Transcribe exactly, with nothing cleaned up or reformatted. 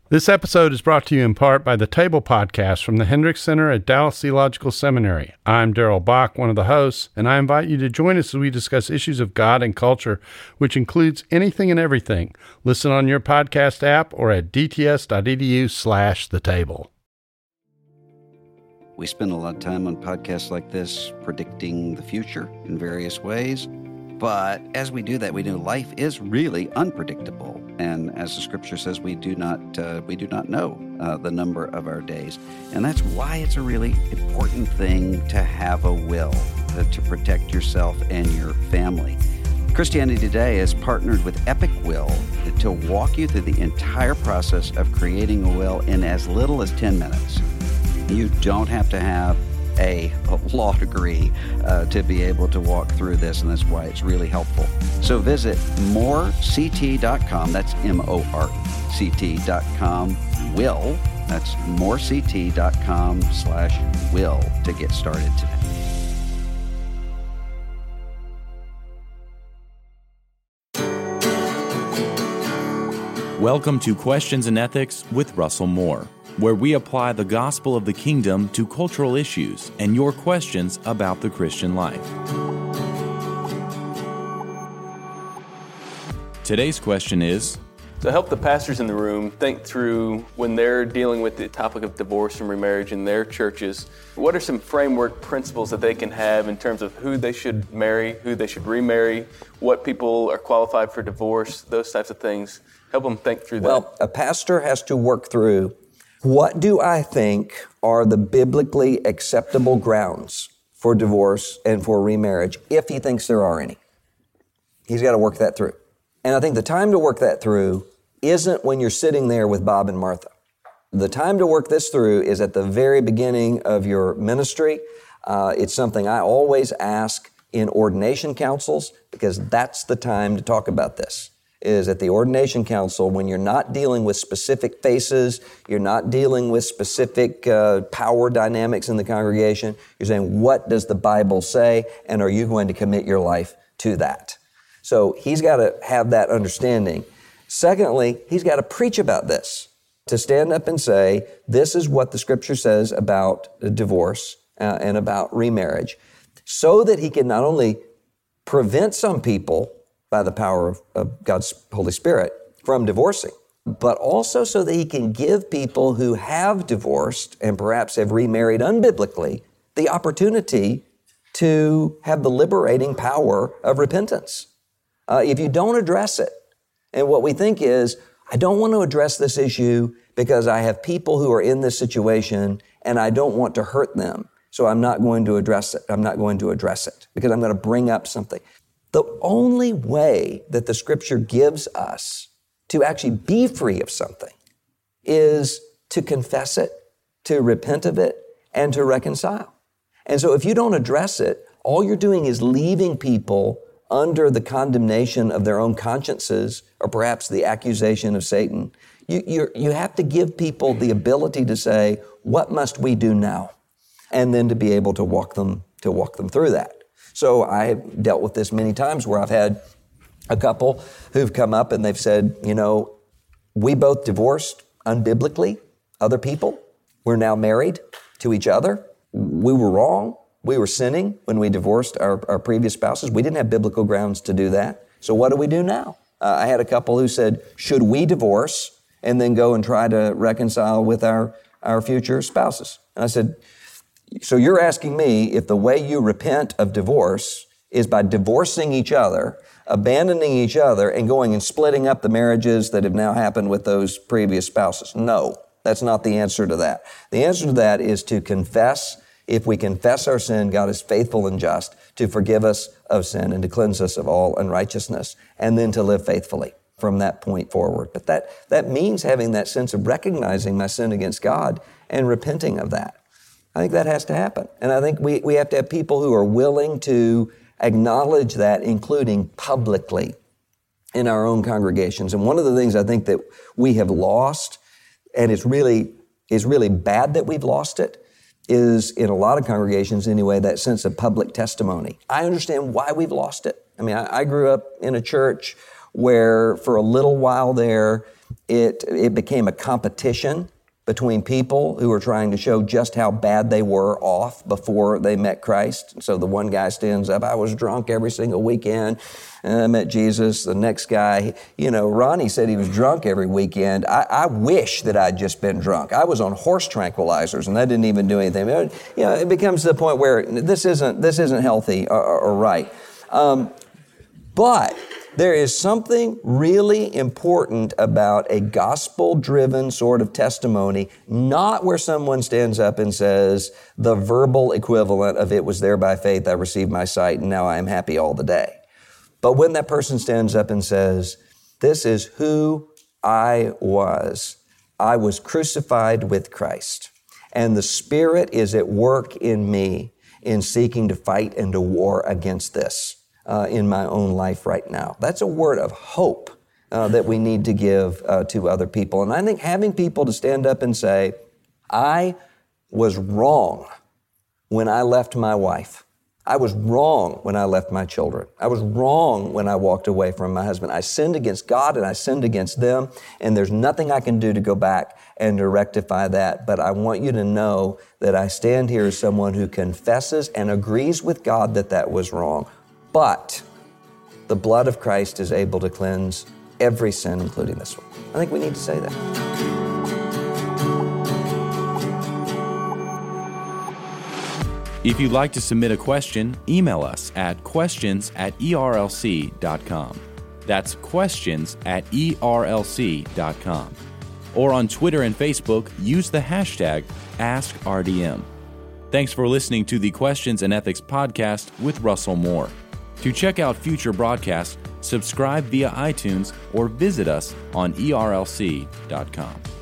This episode is brought to you in part by the Table Podcast from the Hendricks Center at Dallas Theological Seminary. I'm Darrell Bach, one of the hosts, and I invite you to join us as we discuss issues of God and culture, which includes anything and everything. Listen on your podcast app or at dts.edu slash the table. We spend a lot of time on podcasts like this predicting the future in various ways. But as we do that, we know life is really unpredictable. And as the scripture says, we do not uh, we do not know uh, the number of our days. And that's why it's a really important thing to have a will, uh, to protect yourself and your family. Christianity Today has partnered with Epic Will to walk you through the entire process of creating a will in as little as ten minutes. You don't have to have a law degree uh, to be able to walk through this, and that's why it's really helpful. So visit more c t dot com, that's M O R C T dot com, will, that's more c t dot com slash will to get started today. Welcome to Questions in Ethics with Russell Moore, where we apply the gospel of the kingdom to cultural issues and your questions about the Christian life. Today's question is, to help the pastors in the room think through when they're dealing with the topic of divorce and remarriage in their churches, what are some framework principles that they can have in terms of who they should marry, who they should remarry, what people are qualified for divorce, those types of things? Help them think through that. Well, a pastor has to work through, what do I think are the biblically acceptable grounds for divorce and for remarriage, if he thinks there are any? He's got to work that through. And I think the time to work that through isn't when you're sitting there with Bob and Martha. The time to work this through is at the very beginning of your ministry. Uh, it's something I always ask in ordination councils, because that's the time to talk about this. Is at the ordination council when you're not dealing with specific faces, you're not dealing with specific uh, power dynamics in the congregation. You're saying, what does the Bible say, and are you going to commit your life to that? So he's got to have that understanding. Secondly, he's got to preach about this, to stand up and say, this is what the scripture says about divorce uh, and about remarriage, so that he can not only prevent some people by the power of, of God's Holy Spirit from divorcing, but also so that he can give people who have divorced and perhaps have remarried unbiblically the opportunity to have the liberating power of repentance. Uh, if you don't address it, and what we think is, I don't want to address this issue because I have people who are in this situation and I don't want to hurt them, so I'm not going to address it. I'm not going to address it because I'm going to bring up something. The only way that the scripture gives us to actually be free of something is to confess it, to repent of it, and to reconcile. And so if you don't address it, all you're doing is leaving people under the condemnation of their own consciences, or perhaps the accusation of Satan. You, you're, you have to give people the ability to say, what must we do now? And then to be able to walk them, to walk them through that. So I've dealt with this many times where I've had a couple who've come up and they've said, you know, we both divorced unbiblically, other people. We're now married to each other. We were wrong. We were sinning when we divorced our, our previous spouses. We didn't have biblical grounds to do that. So what do we do now? Uh, I had a couple who said, should we divorce and then go and try to reconcile with our, our future spouses? And I said, so you're asking me if the way you repent of divorce is by divorcing each other, abandoning each other, and going and splitting up the marriages that have now happened with those previous spouses? No, that's not the answer to that. The answer to that is to confess. If we confess our sin, God is faithful and just to forgive us of sin and to cleanse us of all unrighteousness, and then to live faithfully from that point forward. But that, that means having that sense of recognizing my sin against God and repenting of that. I think that has to happen. And I think we, we have to have people who are willing to acknowledge that, including publicly in our own congregations. And one of the things I think that we have lost, and it's really, it's really bad that we've lost it, is in a lot of congregations anyway, that sense of public testimony. I understand why we've lost it. I mean, I, I grew up in a church where for a little while there, It, it became a competition between people who were trying to show just how bad they were off before they met Christ. So the one guy stands up, I was drunk every single weekend, and I met Jesus. The next guy, you know, Ronnie said he was drunk every weekend. I, I wish that I'd just been drunk. I was on horse tranquilizers, and that didn't even do anything. You know, it becomes to the point where this isn't, this isn't healthy or, or, or right. Um, but there is something really important about a gospel-driven sort of testimony, not where someone stands up and says the verbal equivalent of it was there by faith, I received my sight, and now I am happy all the day. But when that person stands up and says, this is who I was. I was crucified with Christ, and the Spirit is at work in me in seeking to fight and to war against this. Uh, in my own life right now. That's a word of hope uh, that we need to give uh, to other people. And I think having people to stand up and say, I was wrong when I left my wife. I was wrong when I left my children. I was wrong when I walked away from my husband. I sinned against God and I sinned against them, and there's nothing I can do to go back and to rectify that. But I want you to know that I stand here as someone who confesses and agrees with God that that was wrong. But the blood of Christ is able to cleanse every sin, including this one. I think we need to say that. If you'd like to submit a question, email us at questions at E R L C dot com. That's questions at E R L C dot com. Or on Twitter and Facebook, use the hashtag Ask R D M. Thanks for listening to the Questions and Ethics podcast with Russell Moore. To check out future broadcasts, subscribe via iTunes or visit us on E R L C dot com.